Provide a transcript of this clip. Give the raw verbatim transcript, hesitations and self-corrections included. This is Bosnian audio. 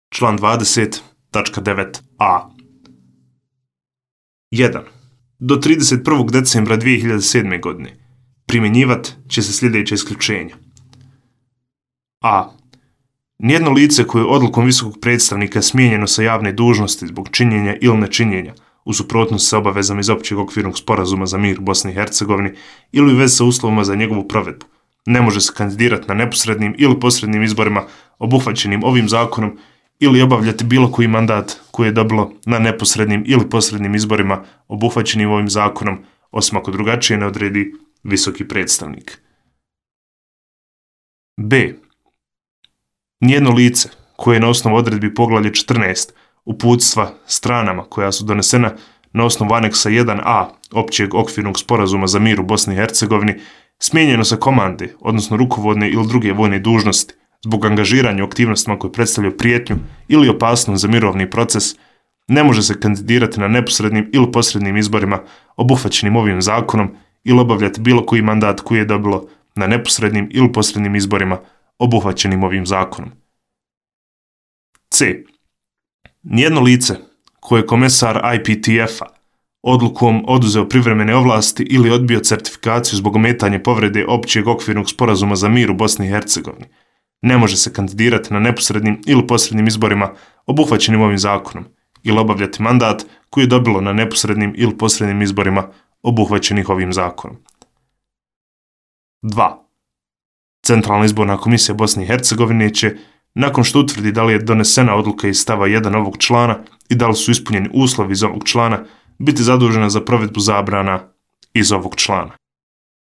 Član dvadeset tačka devet a. jedan. Do trideset prvog decembra dvije hiljade sedme. godine primjenjivat će se sljedeće isključenja. A. Nijedno lice koje je odlukom visokog predstavnika smijenjeno sa javne dužnosti zbog činjenja ili nečinjenja u suprotnosti sa obavezama iz općeg okvirnog sporazuma za mir u Bosni i Hercegovini ili u vezi sa uslovima za njegovu provedbu, ne može se kandidirati na neposrednim ili posrednim izborima obuhvaćenim ovim zakonom ili obavljati bilo koji mandat koji je dobilo na neposrednim ili posrednim izborima obuhvaćenim ovim zakonom, osim ako drugačije ne odredi visoki predstavnik. B. Nijedno lice koje je na osnovu odredbi poglavlja četrnaest uputstva stranama koja su donesena na osnovu aneksa jedan a općeg okvirnog sporazuma za mir u Bosni i Hercegovini smijenjeno sa komande, odnosno rukovodne ili druge vojne dužnosti zbog angažiranja u aktivnostima koje predstavljaju prijetnju ili opasnost za mirovni proces, ne može se kandidirati na neposrednim ili posrednim izborima obuhvaćenim ovim zakonom ili obavljati bilo koji mandat koji je dobilo na neposrednim ili posrednim izborima obuhvaćenim ovim zakonom. C. Nijedno lice koje je komesar I P T F-a odlukom oduzeo privremene ovlasti ili odbio certifikaciju zbog ometanja povrede općeg okvirnog sporazuma za mir u Bosni i Hercegovini ne može se kandidirati na neposrednim ili posrednim izborima obuhvaćenim ovim zakonom ili obavljati mandat koji je dobilo na neposrednim ili posrednim izborima obuhvaćenih ovim zakonom. dva. Centralna izborna komisija Bosne i Hercegovine će, nakon što utvrdi da li je donesena odluka iz stava jedan ovog člana i da li su ispunjeni uslovi iz ovog člana, biti zadužena za provedbu zabrana iz ovog člana.